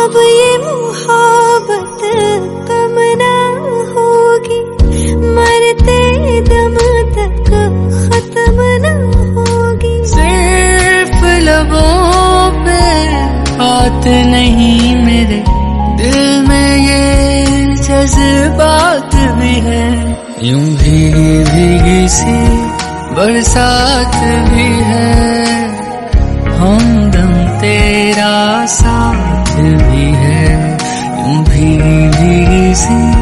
अब ये मोहब्बत कम ना होगी, मरते दम तक खत्म ना होगी। सिर्फ लबों पे बात नहीं, मेरे दिल में ये जज्बात भी है। यूं भीगी सी बरसात भी है, हमदम तेरा साथ भी है। यूं भीगी सी